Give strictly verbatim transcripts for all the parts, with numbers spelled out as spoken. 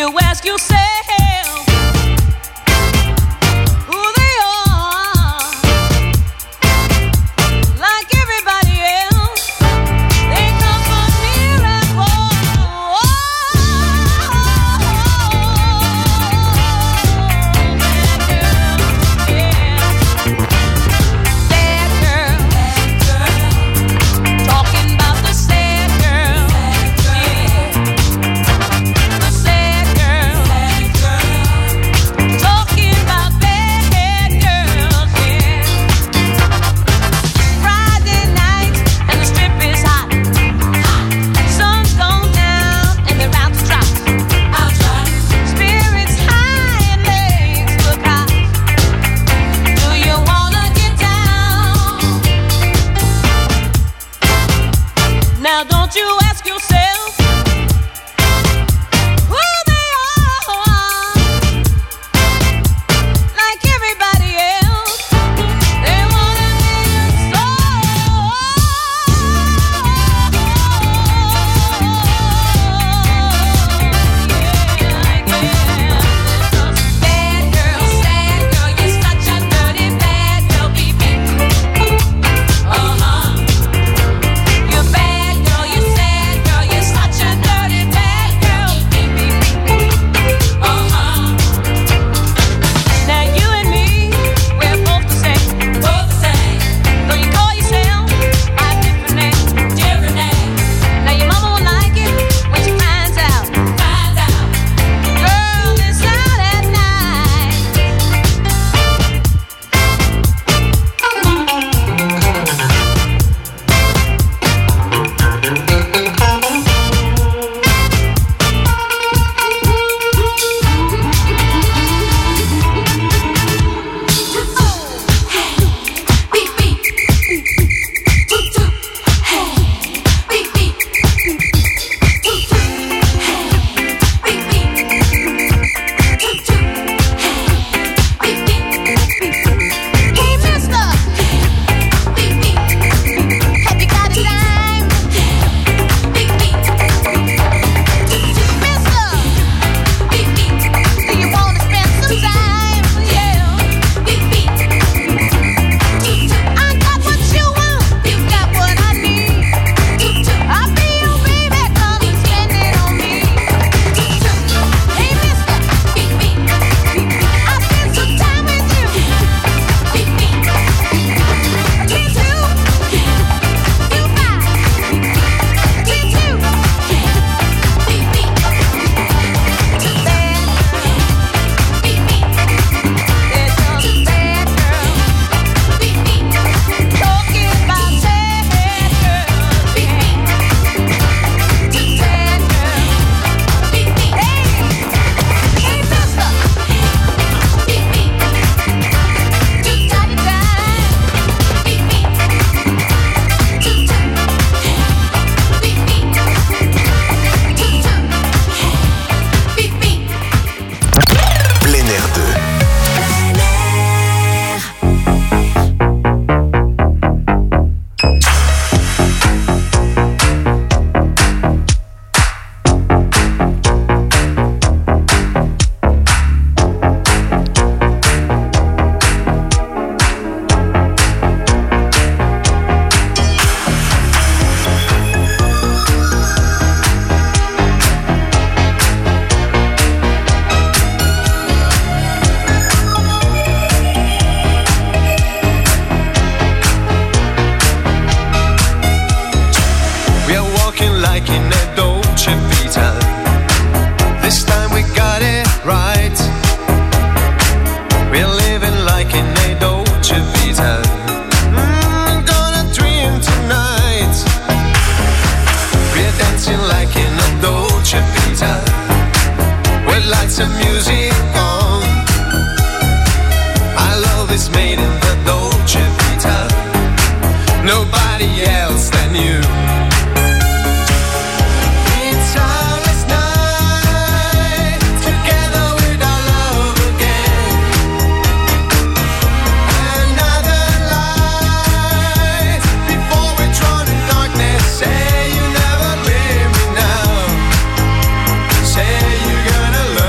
Say you're gonna love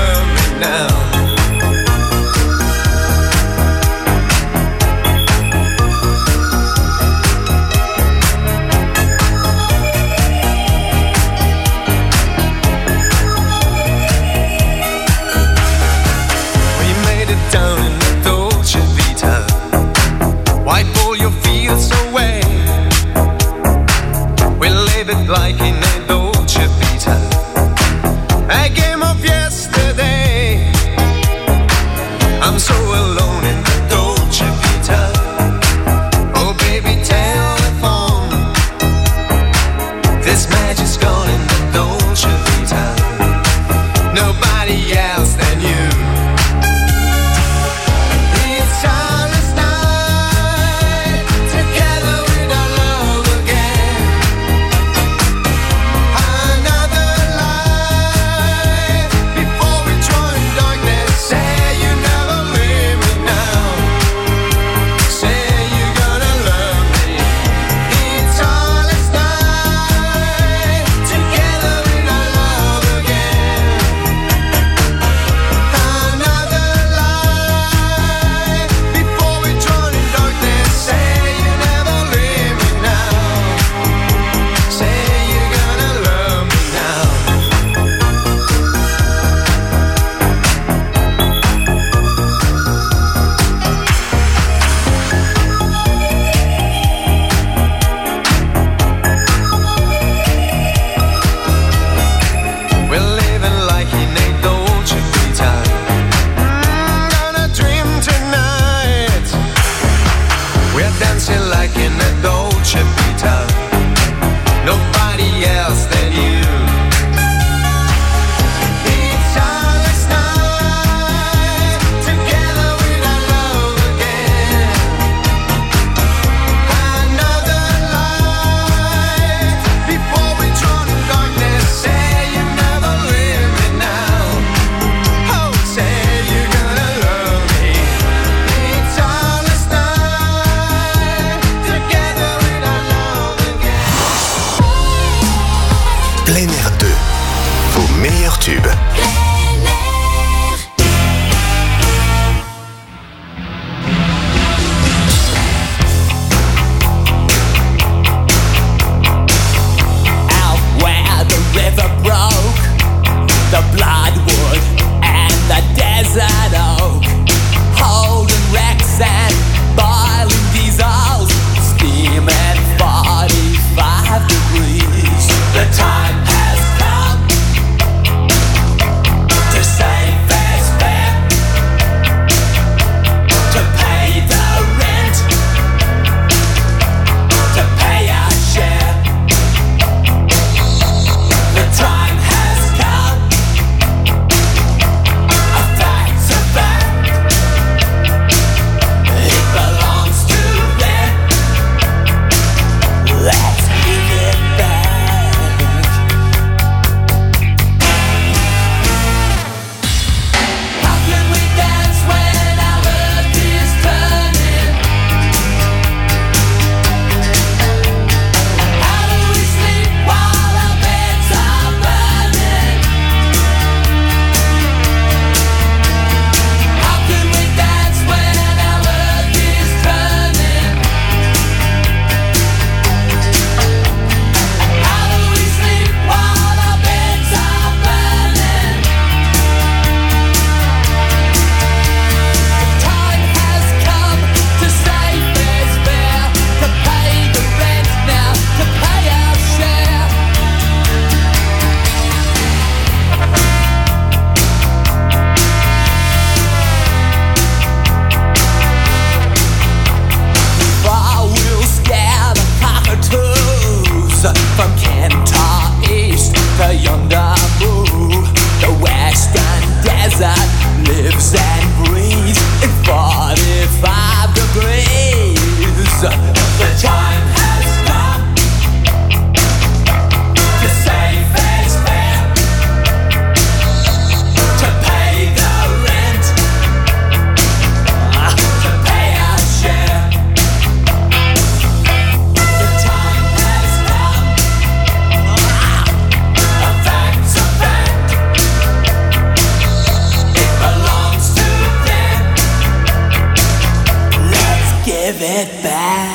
that lives and breathes in forty-five degrees. The time has come to say fair's fair, to pay the rent, to pay our share. The time has come, a fact's a fact, it belongs to them. Let's give it back.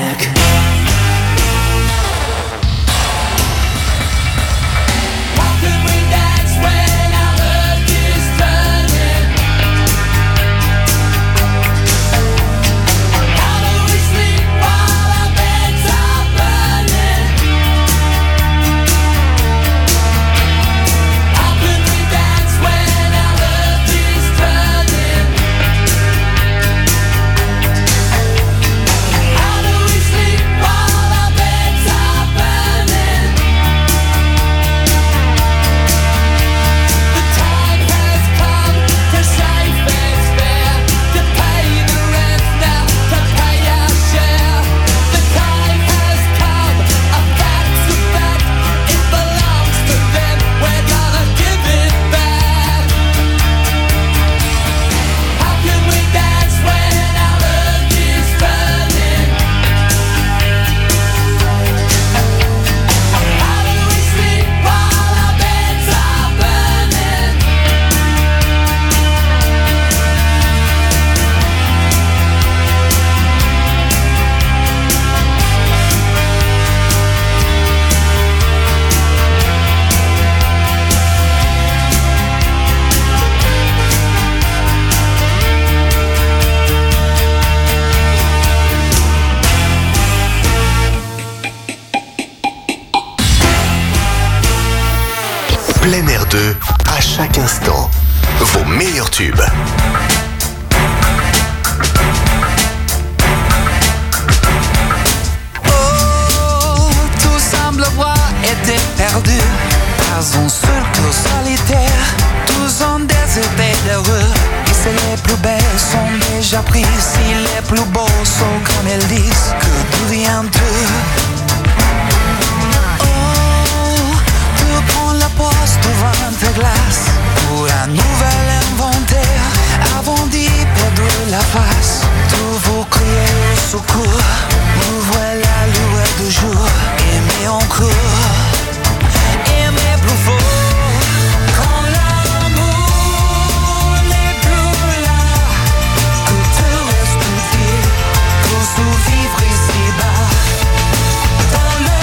Plein Air deux, à chaque instant, vos meilleurs tubes. Oh, tout semble avoir été perdu, pas un seul cœur solitaire, tous ont des idées d'heureux, et si les plus belles sont déjà prises, si les plus beaux sont comme elles disent, que tout vient d'eux. Prends la poste devant ta glace pour un nouvel inventaire avant d'y perdre la face. Tout vous criez au secours, nous voilà lueur de jour. Aimez encore, aimez plus fort. Quand l'amour n'est plus là, que te reste-t-il pour survivre ici-bas? Dans le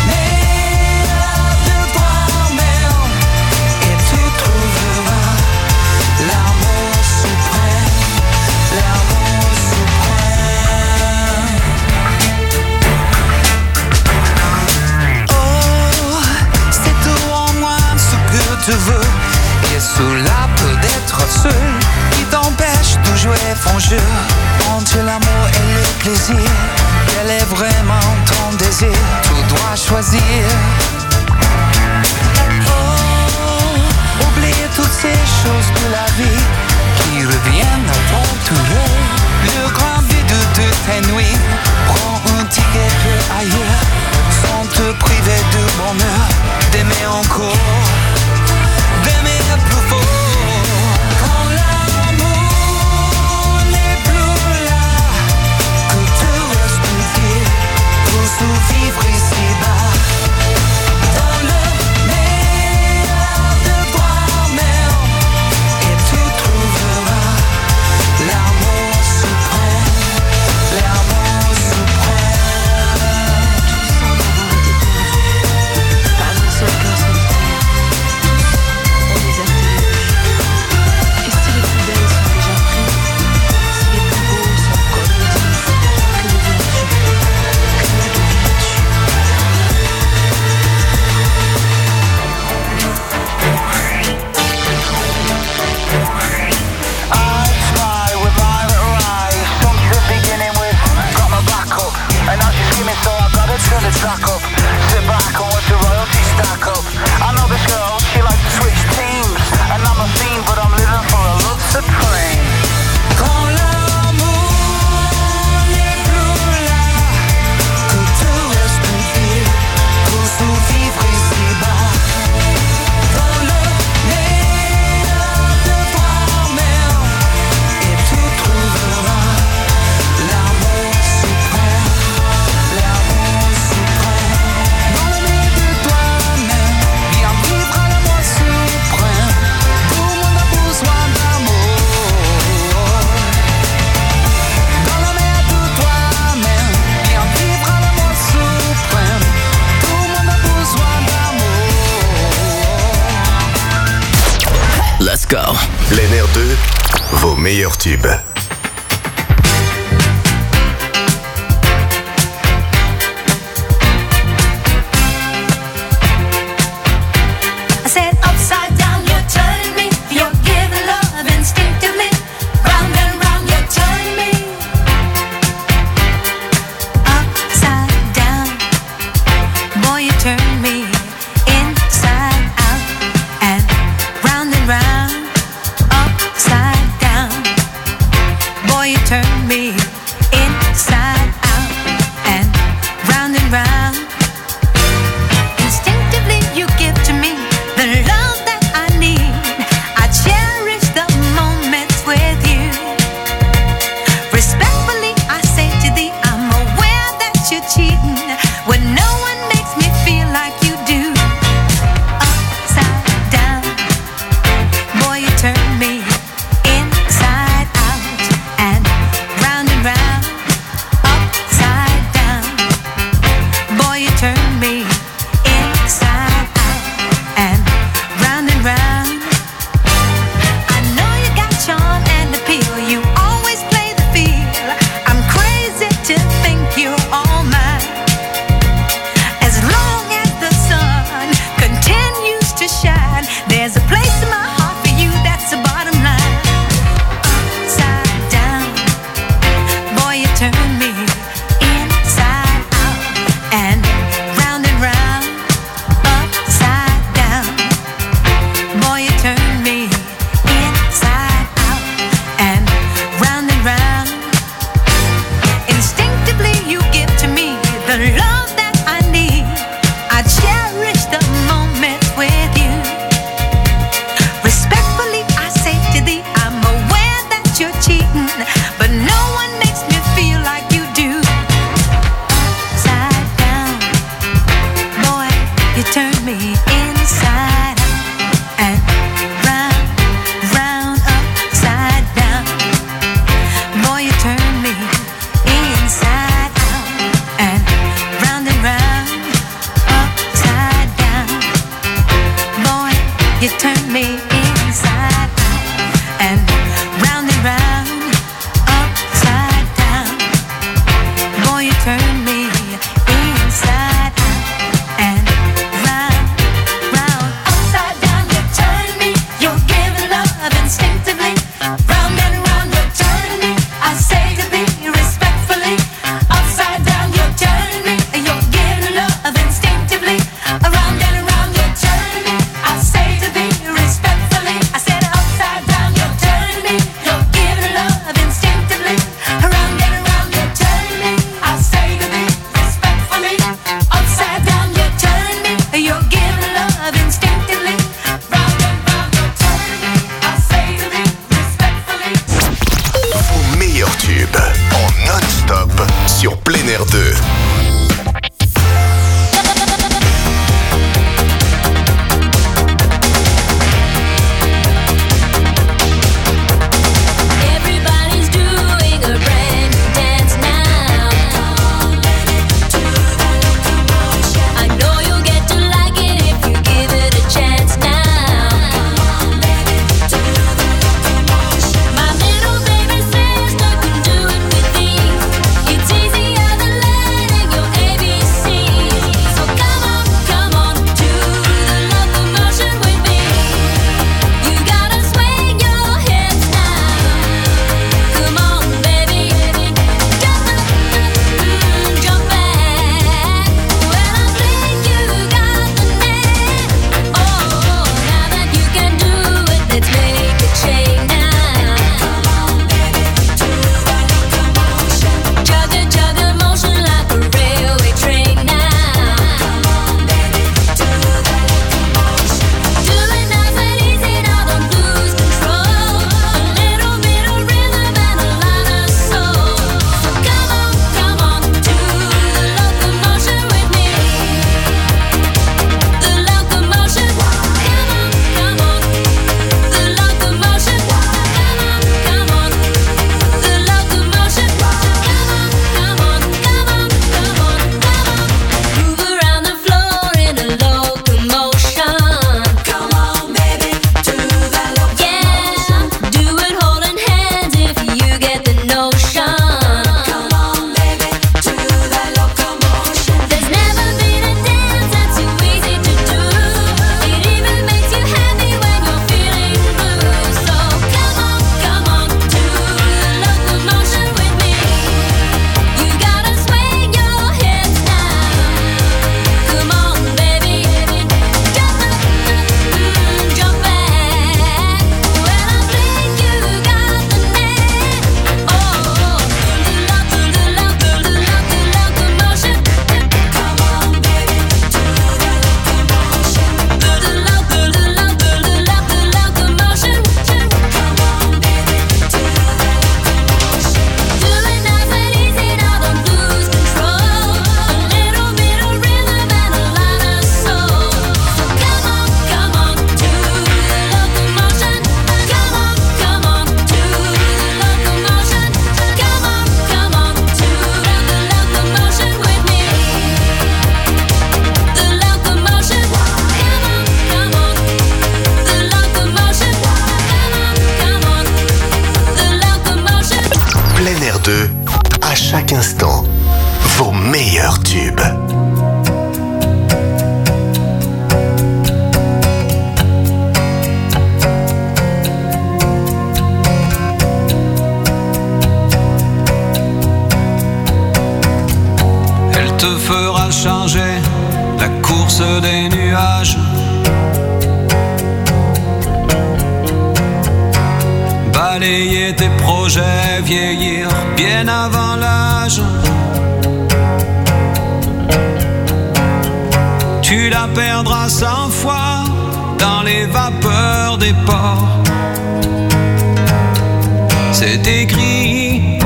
l'amour suprême, l'amour suprême. Oh, c'est tout en moi ce que tu veux, et cela peut être seul qui t'empêche de jouer ton jeu. Entre l'amour et le plaisir, quel est vraiment ton désir? Tu dois choisir. Oubliez toutes ces choses de la vie qui reviennent à t'entourer. Le grand vide de tes nuits, prends un ticket que ailleurs, sans te priver de bonheur, d'aimer encore, d'aimer plus fort. Quand l'amour n'est plus là, que te reste-t-il pour survivre ici-bas? Plein Air deux, vos meilleurs tubes. It's easier than letting your deux, à chaque instant, vos meilleurs tubes. Elle te fera changer la course des nuages. Balayer tes projets, vieillir bien avant l'âge. Tu la perdras cent fois dans les vapeurs des ports. C'est écrit.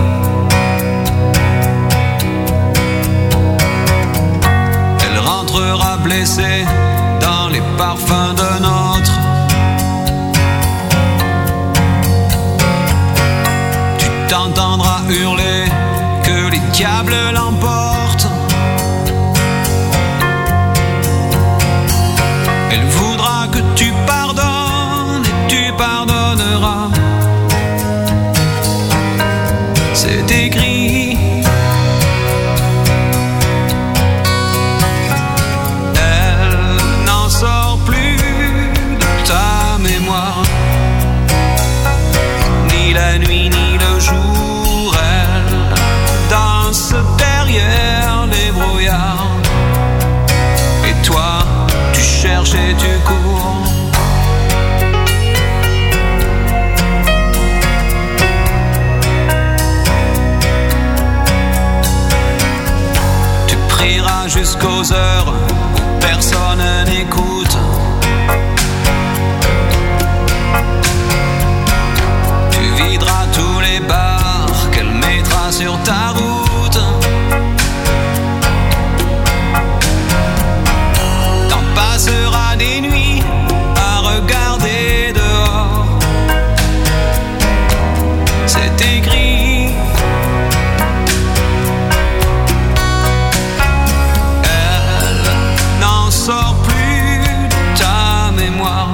Elle rentrera blessée dans les parfums d'un autre. T'entendras hurler que les diables l'emportent. Elle voudra que tu pardonnes et tu pardonneras. C'est écrit. Elle n'en sort plus de ta mémoire. Ni la nuit ni le jour, elle danse derrière les brouillards. Et toi, tu cherches et tu cours. Tu prieras jusqu'aux heures où personne n'écoute. Tu videras tous les bars qu'elle mettra sur ta route. T'en passeras des nuits à regarder dehors. C'est écrit. Elle n'en sort plus de ta mémoire.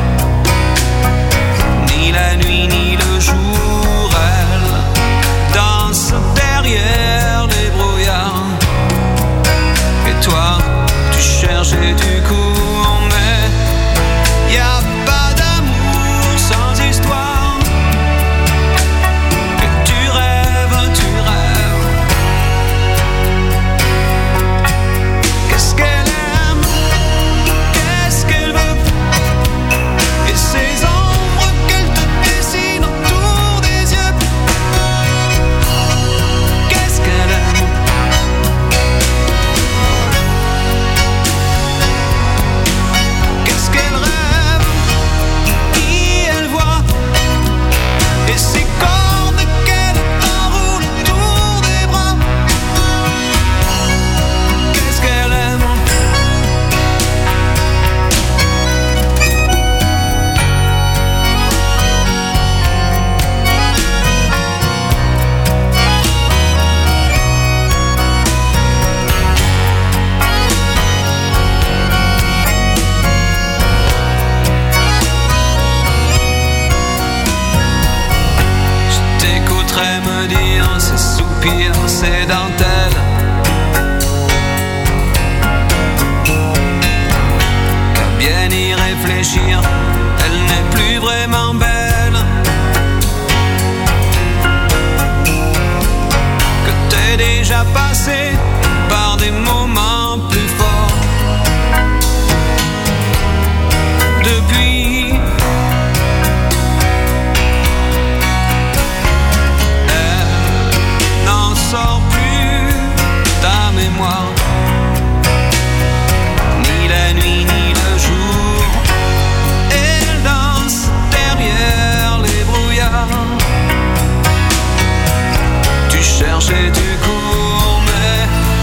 Ni la nuit ni le jour, elle danse derrière les brouillards. Et toi, tu cherches et tu cours, mais y a pas d'amour sans histoire. Et tu rêves, tu rêves. Qu'est-ce qu'elle aime? Qu'est-ce qu'elle veut? Et ces ombres qu'elle te dessine autour des yeux. Qu'est-ce qu'elle aime? Qu'est-ce qu'elle rêve? Qui elle voit? Et ces cordes qu'elle enroule autour des bras. Qu'est-ce qu'elle aime? Je t'écouterai me dire ces soupirs, ces dentelles. Qu'à bien y réfléchir, elle n'est plus vraiment belle. Que t'es déjà passé par des moments plus forts. Depuis, elle n'en sort plus ta mémoire. Ni la nuit ni le jour, elle danse derrière les brouillards. Tu cherches et tu cours, mais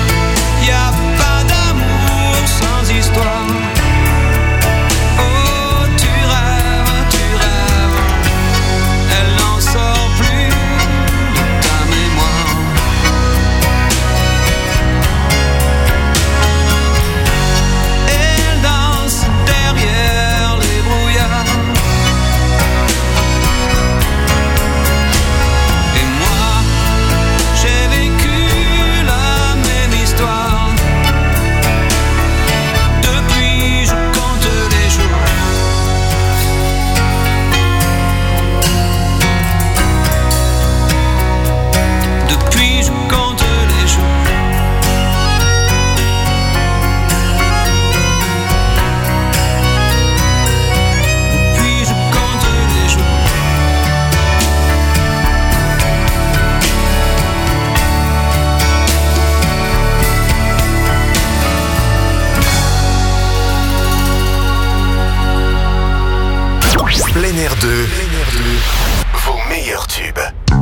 deux, vos meilleurs tubes.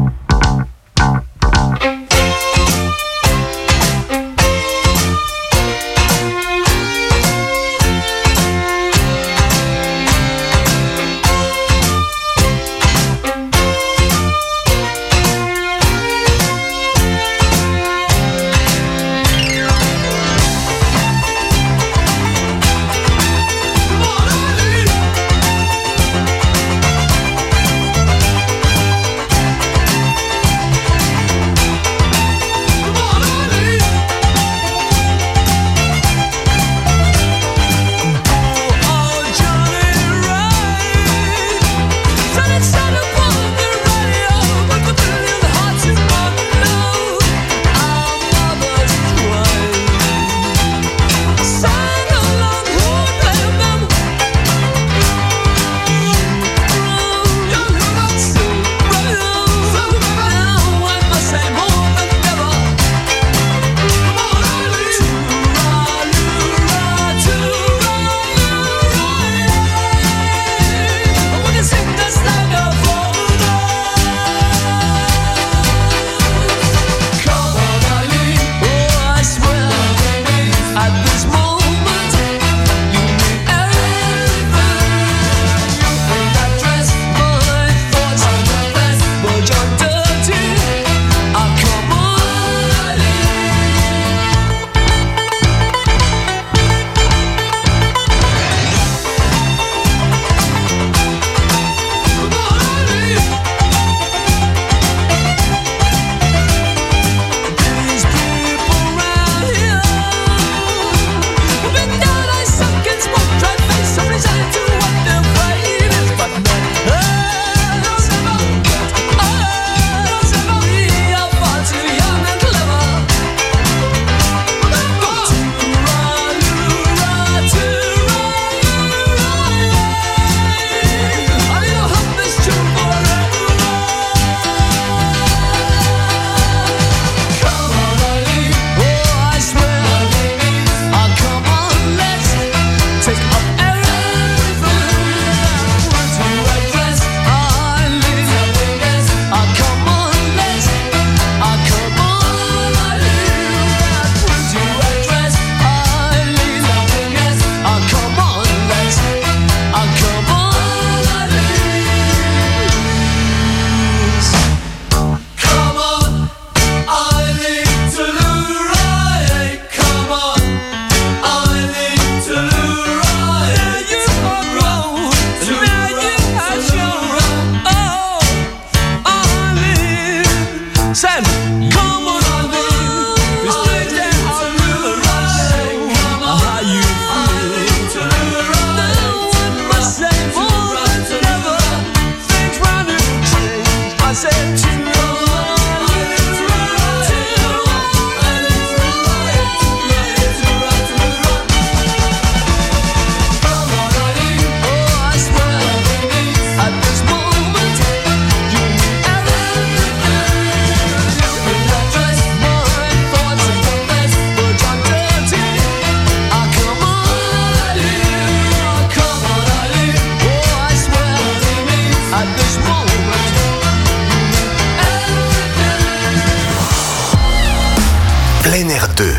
Plein Air deux.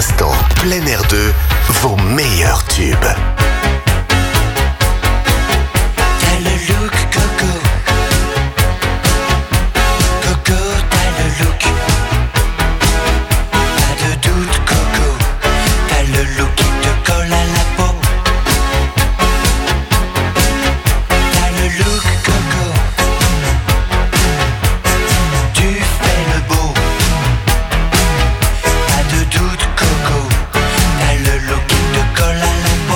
instant, plein air deux, vos meilleurs tubes. T'as le look Coco. Coco, t'as le look. Pas de doute Coco. T'as le look qui te colle à la peau. T'as le look Coco. Tu fais le beau. Pas de doute Coco. T'as le look qui te colle à la peau.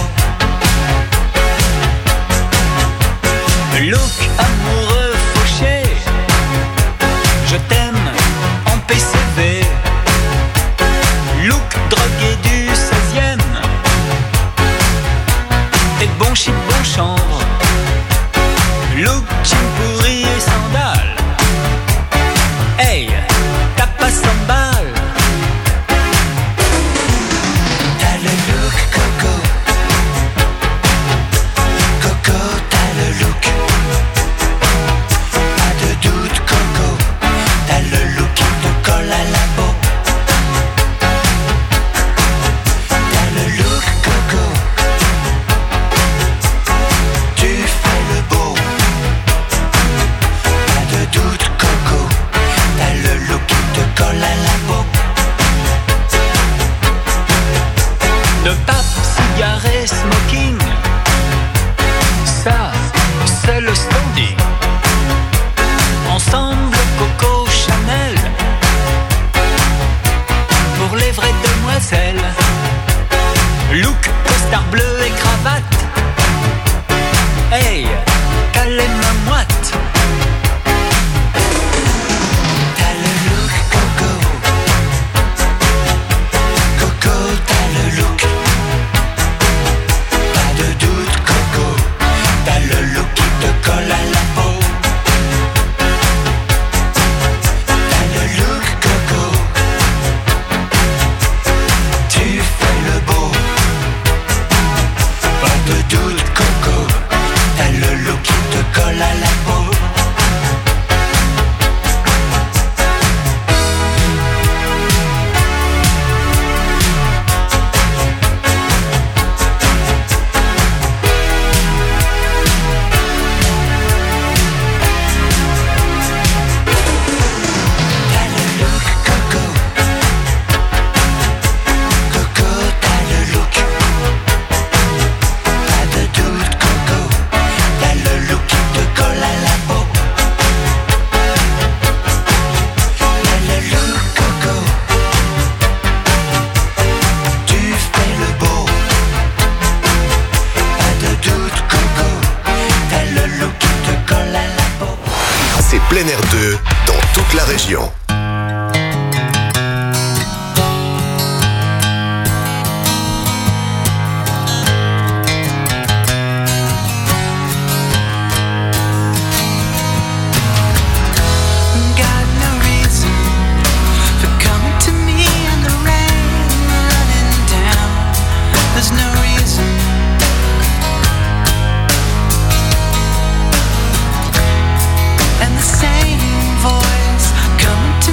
Look amoureux fauché, je t'aime en P C V. Look drogué du seizième, et bon shit bon chanvre. Look jean pourri et sandales. Hey, t'as pas cent balles. T'as le look Coco. Coco, t'as le look. Pas de doute Coco. T'as le look qui te colle à la peau. T'as le look Coco. Tu fais le beau. Pas de doute Coco. T'as le look qui te colle à la peau. De pape, cigarette, smoking, ça, c'est le standing. Ensemble, Coco Chanel, pour les vraies demoiselles. Look, costard bleu et cravate. Hey, calais ma moite. T'as le look Coco. Coco, t'as le look. Pas de doute Coco. T'as le look qui te colle à la peau. T'as le look Coco. Tu fais le beau. Pas de doute Coco. T'as le look qui te colle à la peau. T'as le look Coco. Coco, t'as le look. Pas de doute Coco. T'as le look qui te colle à la peau. T'as le look Coco. Tu fais le beau. Pas de doute Coco. T'as le look qui te colle à la peau. C'est plein air deux dans toute la région. Got no reason for coming to me in the rain, running down. There's no reason. And the same voice coming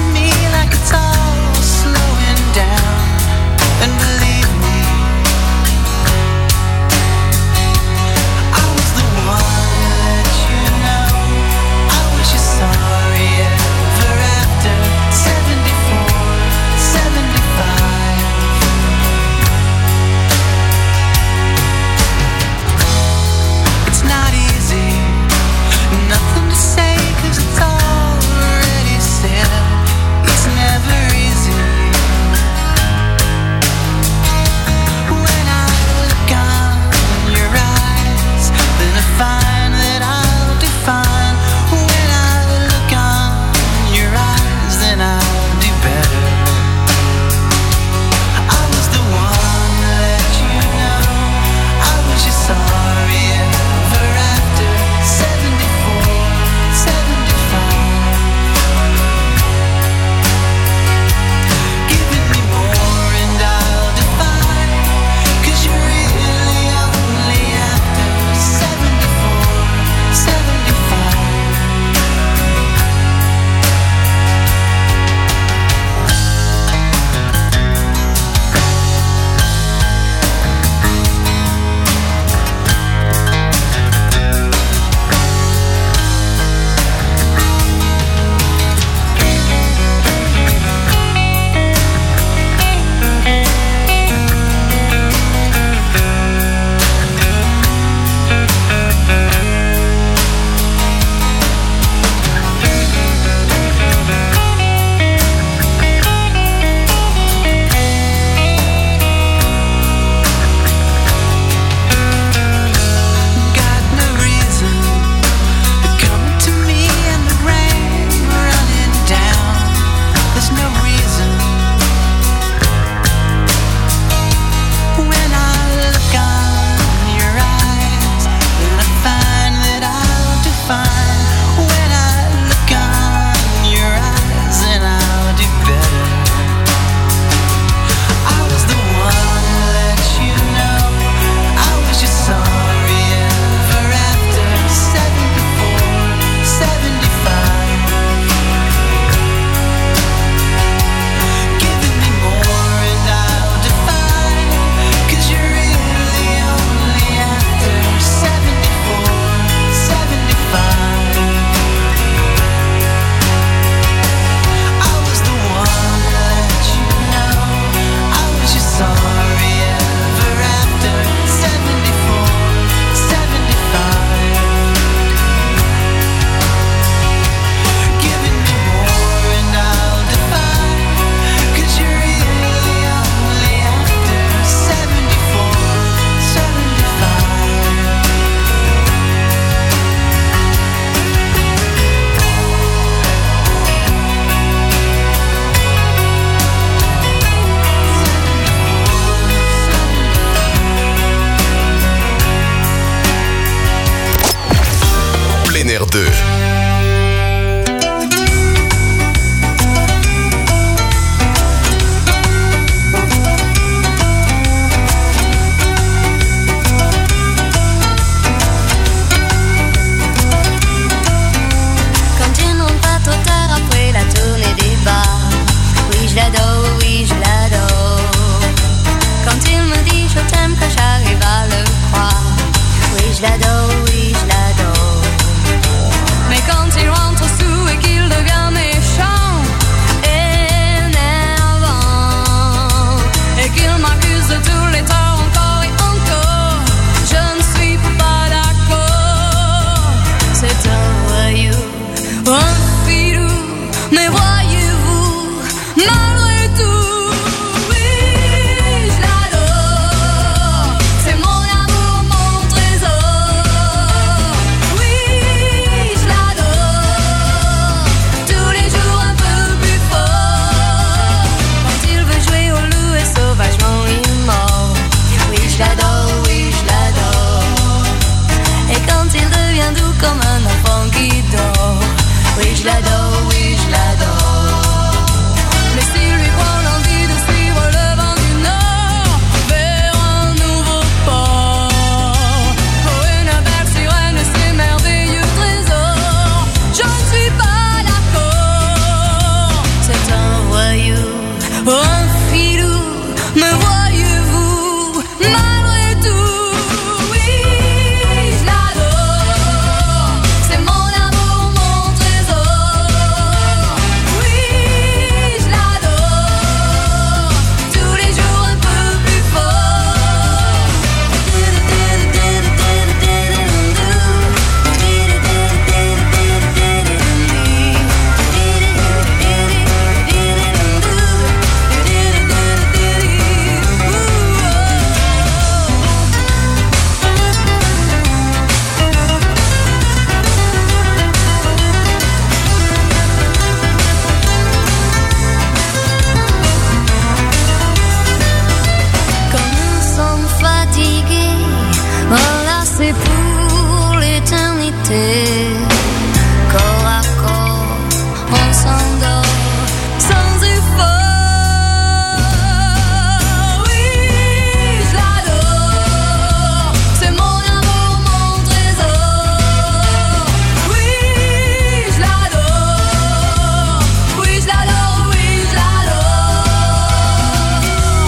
deux. Je l'adore, oui, je l'adore. Quand il me dit je t'aime, que j'arrive à le croire. Oui, je l'adore, oui, je l'adore. Mais quand il rentre sous et qu'il devient méchant, énervant, et qu'il m'accuse de tous les torts encore et encore, je ne suis pas d'accord. C'est un voyou, un filou, mais voyez-vous, malgré tout, oui, je l'adore. C'est mon amour, mon trésor. Oui, je l'adore. Tous les jours un peu plus fort. Quand il veut jouer au loup et sauvagement il mord. Oui, je l'adore, oui, je l'adore. Et quand il devient doux comme un enfant qui dort. Oui, je l'adore, oui, je l'adore. Mais s'il lui prend l'envie de suivre le vent du nord vers un nouveau port, pour une belle sirène et ses merveilleux trésors, je ne suis pas d'accord. C'est un voyou, un filou, me voyez-vous, malgré tout, oui, je l'adore. C'est mon amour, mon trésor. Oui, je l'adore. Tous les jours un peu plus fort. Quand nous sommes fatigués, voilà c'est pour l'éternité. Corps à corps, on s'endort sans effort. Oui, je l'adore. C'est mon amour, mon trésor. Oui, je l'adore. Oui, je l'adore, oui, je l'adore.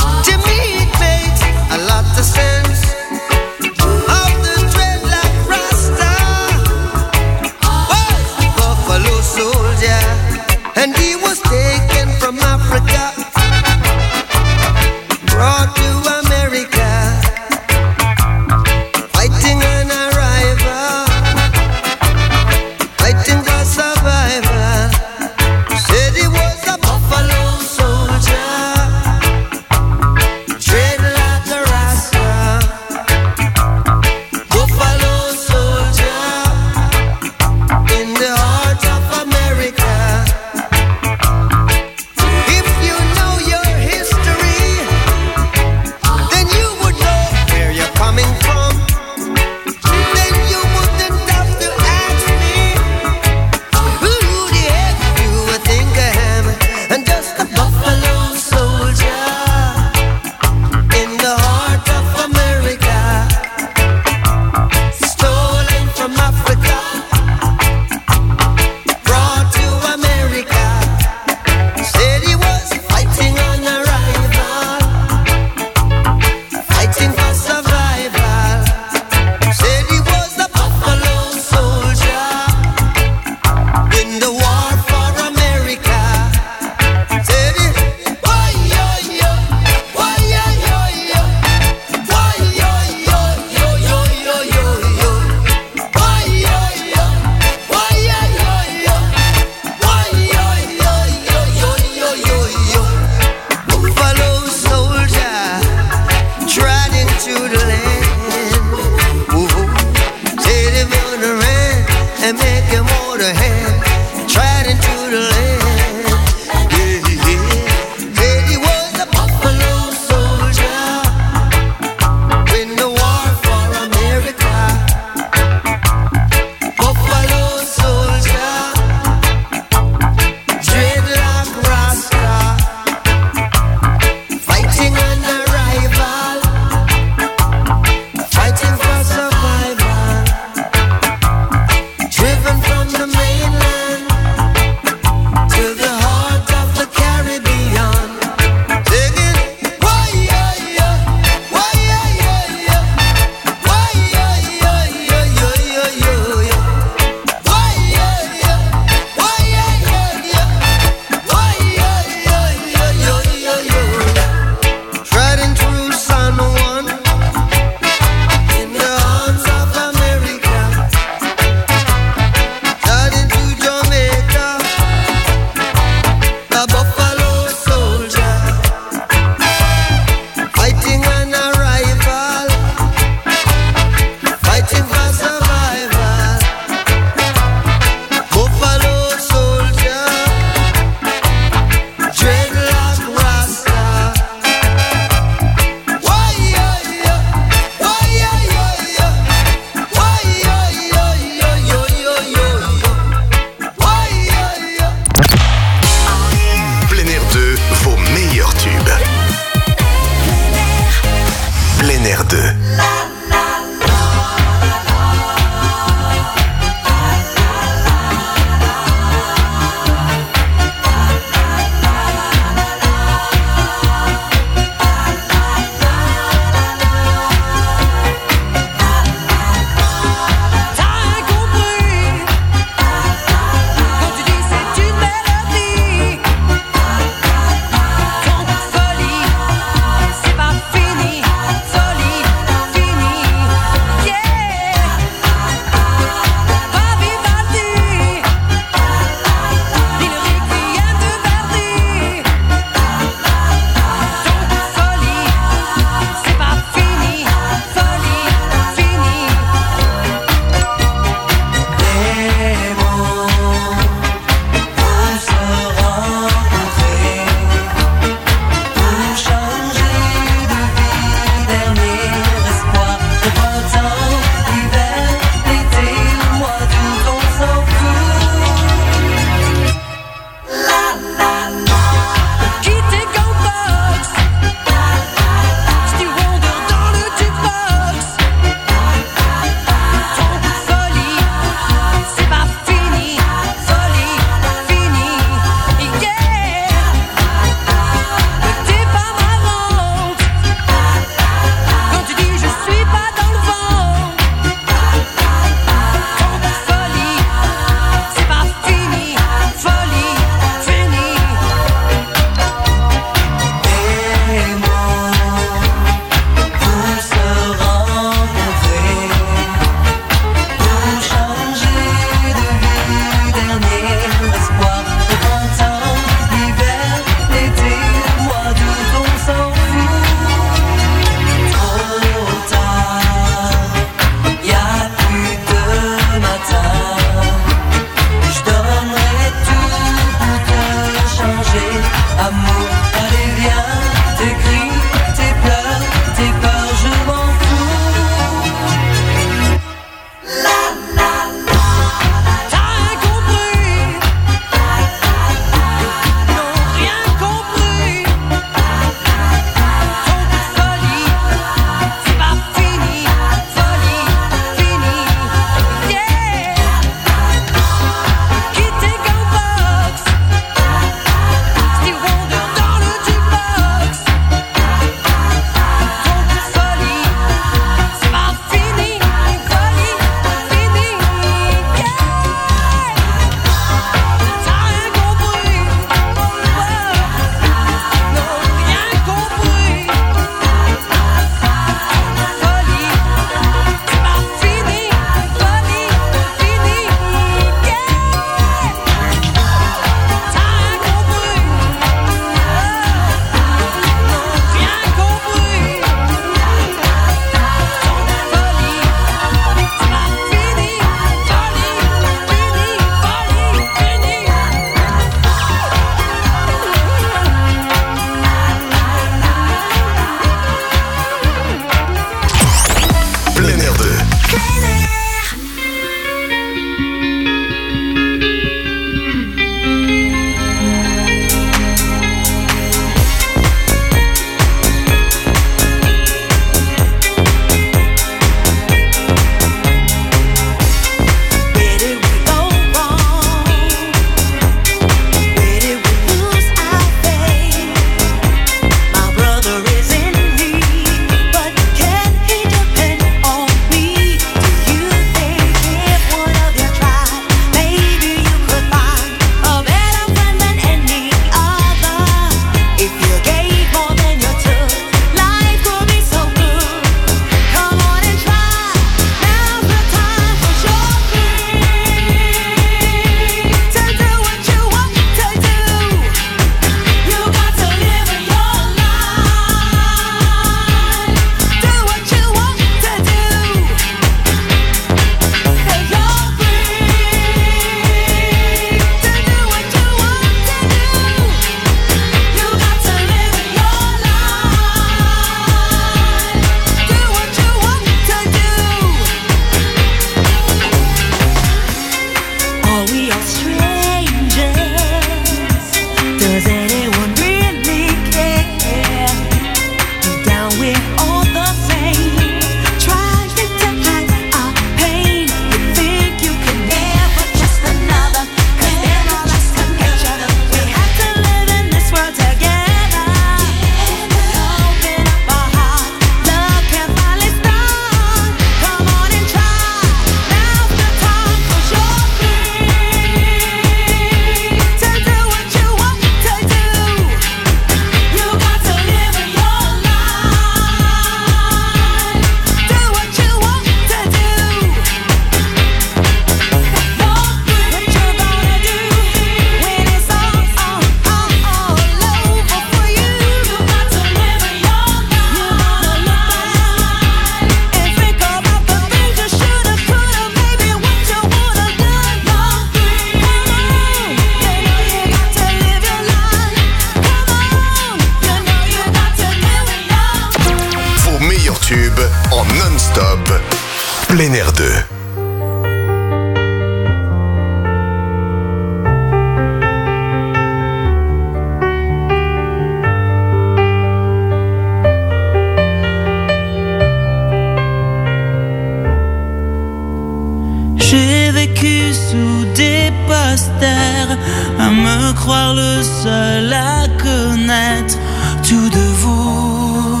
vécu sous des posters, à me croire le seul à connaître tout de vous.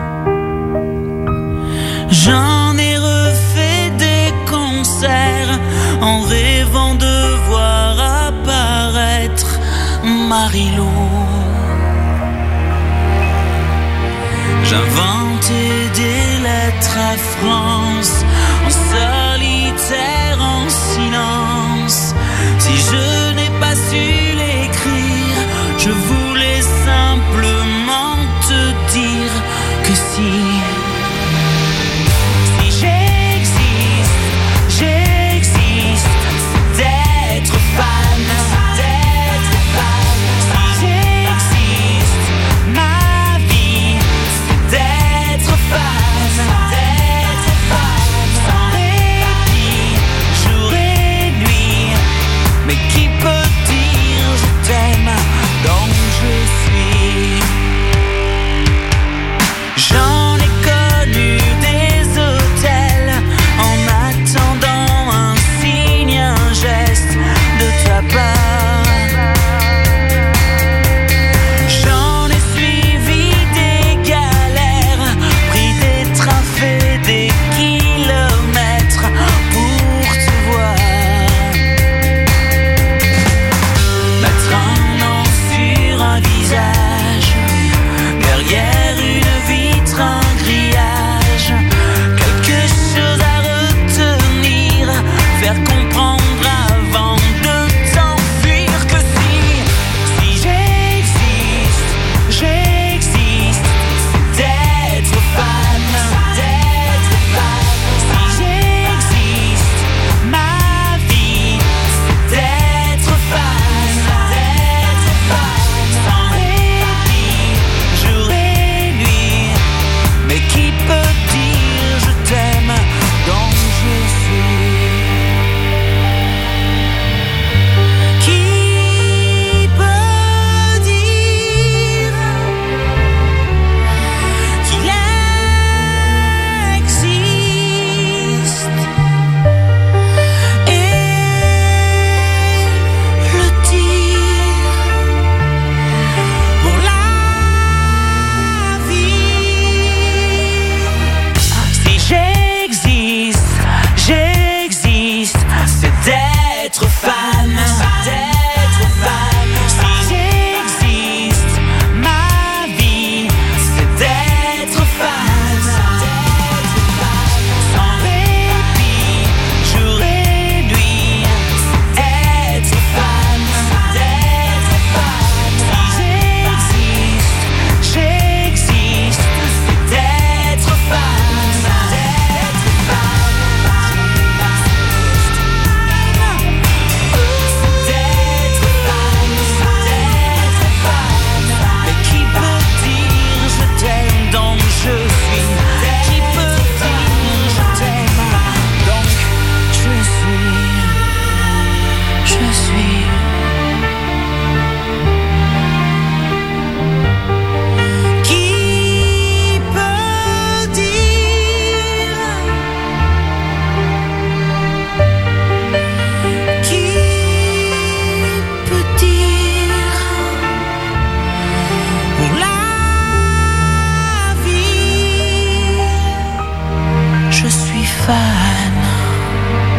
J'en ai refait des concerts en rêvant de voir apparaître Marilou. J'inventais des lettres à France en